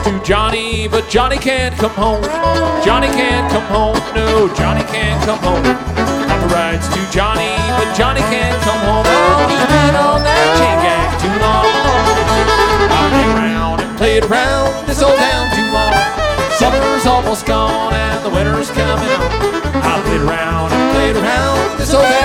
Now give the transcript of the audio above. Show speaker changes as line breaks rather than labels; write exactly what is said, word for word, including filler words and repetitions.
to Johnny, but Johnny can't come home. Johnny can't come home, no, Johnny can't come home. Papa rides to Johnny, but Johnny can't come home. Oh, he's been on that chain gang too long. I played around and played around this old town too long. Summer's almost gone and the winter's coming on. I played around and played around this old town.